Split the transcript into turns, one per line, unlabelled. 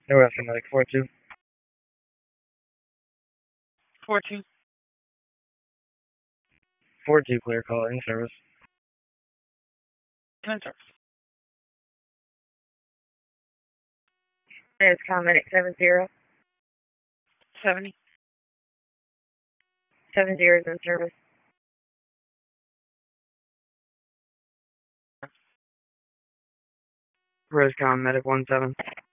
Nebraska Medic 4-2.
4-2.
4-2 clear call in service.
In service.
It's Medic 70.
70.
70 is in service.
Roscom Medic 1-7.